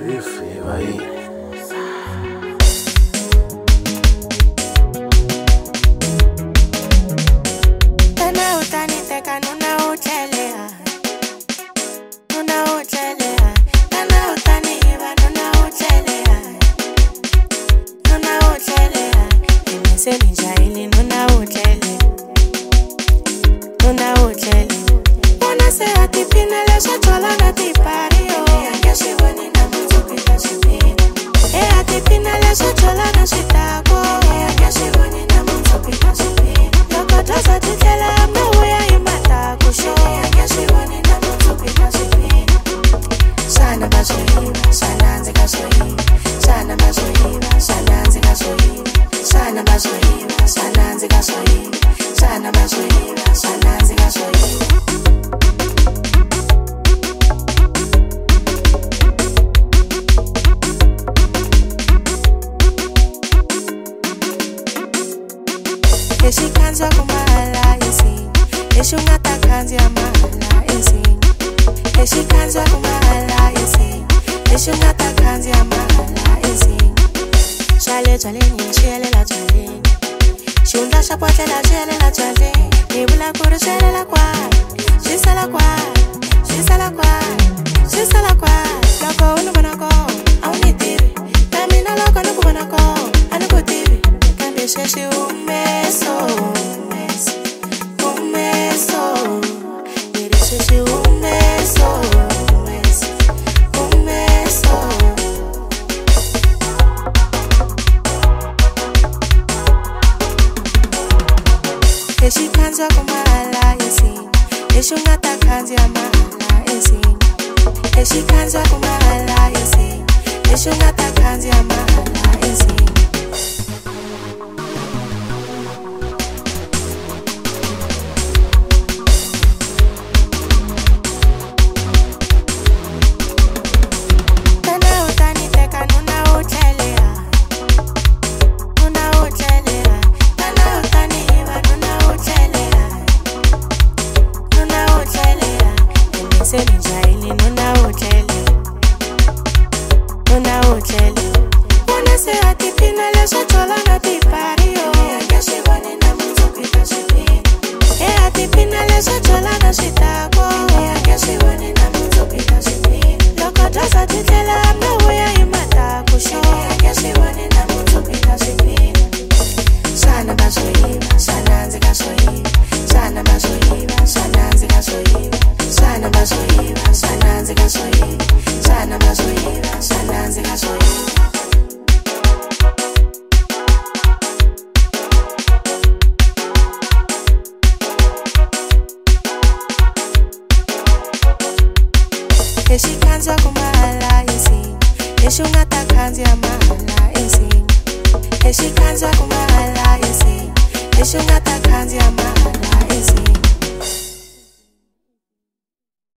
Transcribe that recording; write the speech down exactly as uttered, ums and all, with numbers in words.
Eshikanzwa kumahala esin Eshungata kanzi amahala esin Eshikanzwa kumahala esin Eshungata kanzi amahala esin Shale chale ni shele la chale Shunda shapote la shele la chale Nibula kuru shele la kwa Shisa la kwa Shisa la kwa Shisa la kwa Loko unu manako Auni tiri Namina loko nuku manako Anuku tiri Kande sheshi umeso Eshikanzwa kumahala esin Eshungata kanzi amahala esin Eshikanzwa kumahala esin Eshungata kanzi amahala esin Selinjaili nuna utele Nuna utele Wana se ati pina lesha chola na tipario Yashi wani na mtu pita shipini E ati pina lesha chola na shitako Yashi wani na mtu pita shipini Loko tasa titela amna uya imata kusho Yashi wani na mtu pita shipini Sana baso hiva, sana nzika so hiva Sana baso hiva, sana nzika so hiva Sana baso hiva, sana nzika so hiva Sana baso hiva, sana nzika so hiva Eshikanzwa kumahala esin Eshungata kanzi amahala esin Eshikanzwa kumahala esin Eshungata kanzi amahala esin